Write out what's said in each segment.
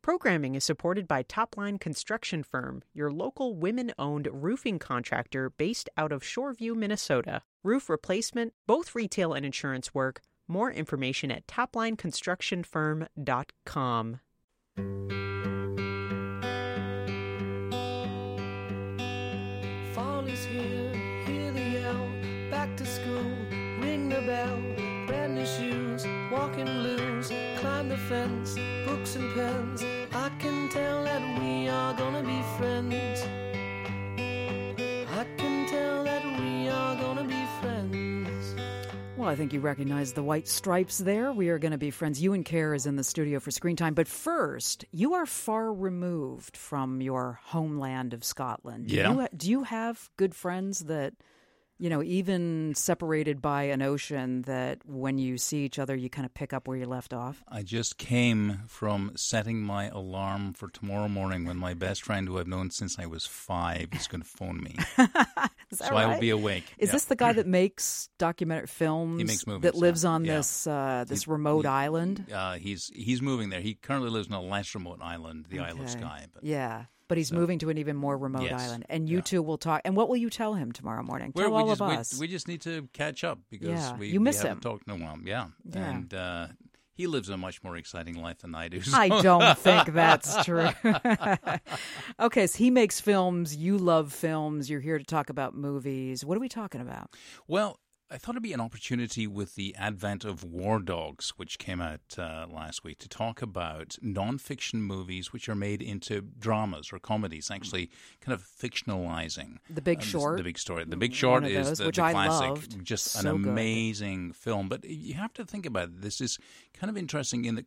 Programming is supported by Topline Construction Firm, your local women-owned roofing contractor based out of Shoreview, Minnesota. Roof replacement, both retail and insurance work. More information at toplineconstructionfirm.com. Fall is here, hear the yell, back to school, ring the bell, brand new shoes, walking blues, climb the fence, books and pens, I can tell that we are gonna be friends. I can tell that we are gonna be friends. Well, I think you recognize the white stripes there. We are going to be friends. Ewan Kerr is in the studio for Screen Time. But first, you are far removed from your homeland of Scotland. Yeah. Do you have good friends that, you know, even separated by an ocean, that when you see each other, you kind of pick up where you left off? I just came from setting my alarm for tomorrow morning when my best friend, who I've known since I was 5, is going to phone me. Is that So right? I will be awake. Is this the guy that makes documentary films? He makes movies, that lives on yeah. this remote island? He's moving there. He currently lives on a less remote island, the Isle of Skye. But Yeah. But he's moving to an even more remote Yes. island. And you two will talk. And what will you tell him tomorrow morning? Tell all of us. We just need to catch up because You miss haven't him. talked in a while. Yeah. And he lives a much more exciting life than I do. So. I don't think that's true. Okay, so he makes films. You love films. You're here to talk about movies. What are we talking about? Well, I thought it'd be an opportunity with the advent of War Dogs, which came out last week, to talk about nonfiction movies which are made into dramas or comedies, actually kind of fictionalizing The Big Short. The Big Story. The Big Short One of is those, the which I classic, loved. just So an good. amazing film. But you have to think about it. This is kind of interesting in that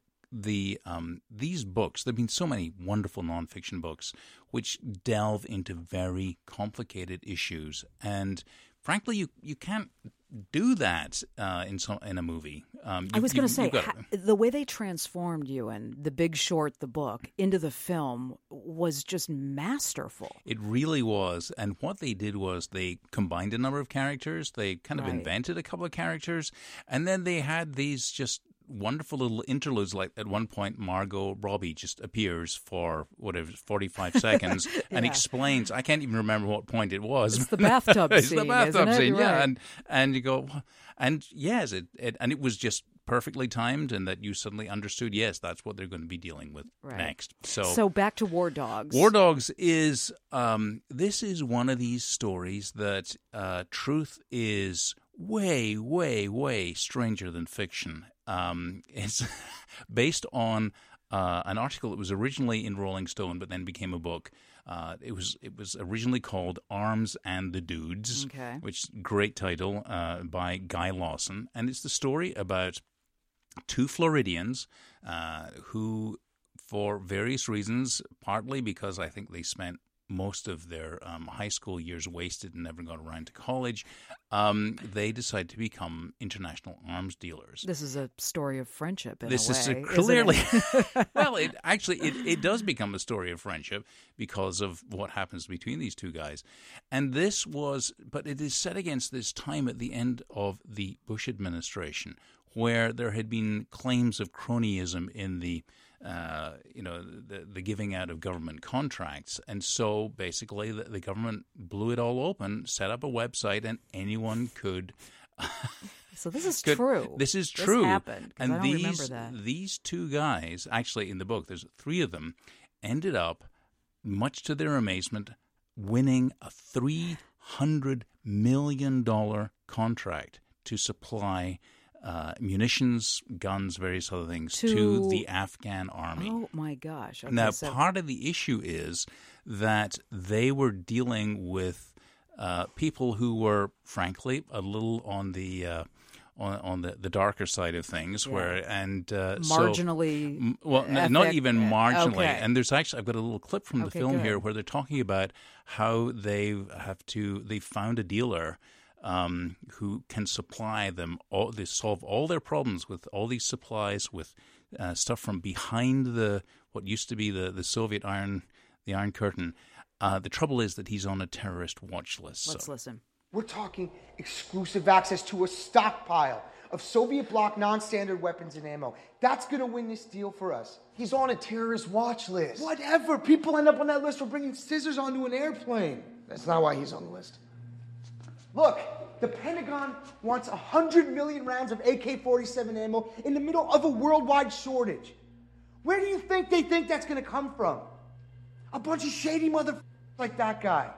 these books, there have been so many wonderful nonfiction books which delve into very complicated issues, and frankly, you can't do that in a movie. I was going to say, the way they transformed you in The Big Short, the book, into the film was just masterful. It really was. And what they did was they combined a number of characters. They kind of invented a couple of characters. And then they had these just wonderful little interludes. Like at one point, Margot Robbie just appears for 45 seconds and explains. I can't even remember what point it was. It's the bathtub It's scene. the bathtub isn't it? scene, yeah. Right. And you go, and yes, it was just perfectly timed, and that you suddenly understood. Yes, that's what they're going to be dealing with next. So back to War Dogs. War Dogs is this is one of these stories that truth is way, way, way stranger than fiction. It's based on an article that was originally in Rolling Stone, but then became a book. It was originally called Arms and the Dudes, which great title by Guy Lawson, and it's the story about two Floridians who, for various reasons, partly because I think they spent most of their high school years wasted and never got around to college, they decide to become international arms dealers. This is a story of friendship in This a is way, clearly, isn't it? well, it does become a story of friendship because of what happens between these two guys. And but it is set against this time at the end of the Bush administration where there had been claims of cronyism in the giving out of government contracts. And so basically the government blew it all open, set up a website, and anyone could... So this is true. This is true. This happened, and I don't remember that. These two guys, actually in the book, there's 3 of them, ended up, much to their amazement, winning a $300 million contract to supply munitions, guns, various other things to the Afghan army. Oh, my gosh. Okay, now, part of the issue is that they were dealing with people who were, frankly, a little on the darker side of things, marginally, not even marginally. Okay. And there's actually, I've got a little clip from the film here where they're talking about how they found a dealer who can supply them they solve all their problems with all these supplies, with stuff from behind what used to be the Soviet Iron Curtain. The trouble is that he's on a terrorist watch list. Let's listen. We're talking exclusive access to a stockpile of Soviet bloc non-standard weapons and ammo. That's gonna win this deal for us. He's on a terrorist watch list. Whatever. People end up on that list for bringing scissors onto an airplane. That's not why he's on the list. Look, the Pentagon wants 100 million rounds of AK-47 ammo in the middle of a worldwide shortage. Where do you think they think that's gonna come from? A bunch of shady motherfuckers like that guy.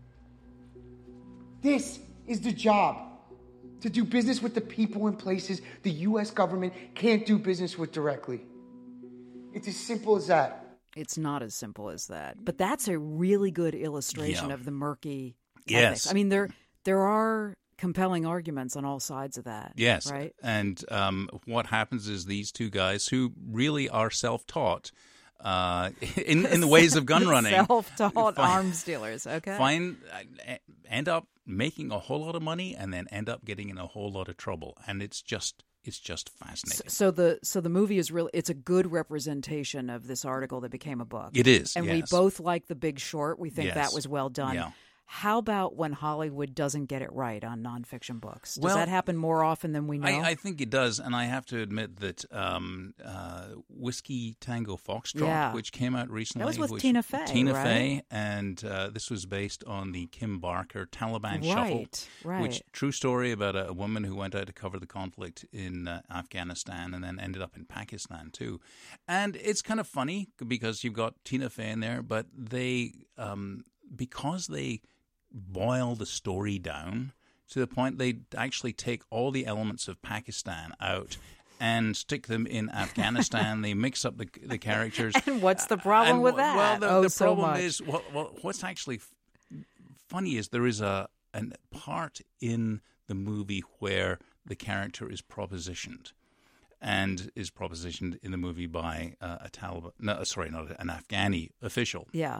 This is the job. To do business with the people and places the U.S. government can't do business with directly. It's as simple as that. It's not as simple as that. But that's a really good illustration of the murky ethics. Yes. I mean, there are compelling arguments on all sides of that. Yes. Right? And what happens is these two guys who really are self-taught in the ways of gun running. Self-taught arms dealers, okay. End up making a whole lot of money and then end up getting in a whole lot of trouble. And it's just fascinating. So the movie is really, it's a good representation of this article that became a book. It is, and yes. we both like The Big Short. We think Yes. that was well done. Yeah. How about when Hollywood doesn't get it right on nonfiction books? Does Well, that happen more often than we know? I think it does, and I have to admit that Whiskey Tango Foxtrot, which came out recently, that was with Tina Fey. Tina right? Fey, and this was based on the Kim Barker Taliban Shuffle, Right. which true story about a woman who went out to cover the conflict in Afghanistan and then ended up in Pakistan too. And it's kind of funny because you've got Tina Fey in there, but they because they boil the story down to the point they actually take all the elements of Pakistan out and stick them in Afghanistan. They mix up the characters. And what's the problem with that? Well, the so problem much. is, what's actually funny is there is a part in the movie where the character is propositioned. And is propositioned in the movie by a Taliban, not an Afghani official. Yeah.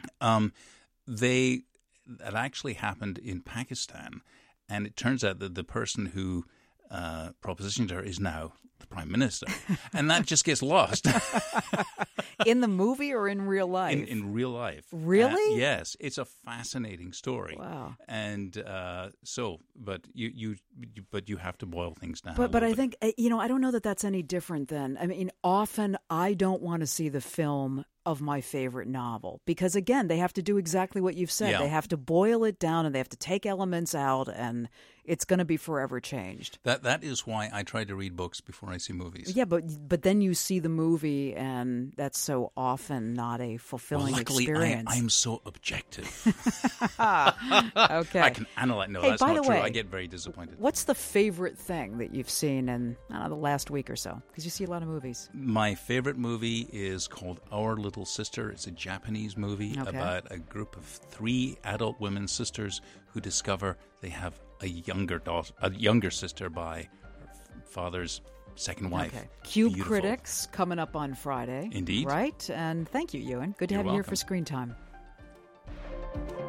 That actually happened in Pakistan, and it turns out that the person who propositioned her is now the prime minister, and that just gets lost. In the movie or in real life? In real life. Really? Yes, it's a fascinating story. Wow. And but you have to boil things down. But I think I don't know that that's any different than. I mean, often I don't want to see the film of my favorite novel because, again, they have to do exactly what you've said. Yeah. They have to boil it down and they have to take elements out, and it's going to be forever changed. That is why I try to read books before I see movies. Yeah, but then you see the movie, and that's so often not a fulfilling experience. Luckily, I'm so objective. Okay. I can analyze. No, Hey, that's by not the true. way, I get very disappointed. What's the favorite thing that you've seen in the last week or so? Because you see a lot of movies. My favorite movie is called Our Little Sister. It's a Japanese movie about a group of 3 adult women sisters who discover they have a younger sister by her father's second wife. Okay. Cube Beautiful. Critics coming up on Friday. Indeed. Right? And thank you, Ewan. Good to have you here for welcome. Screen Time.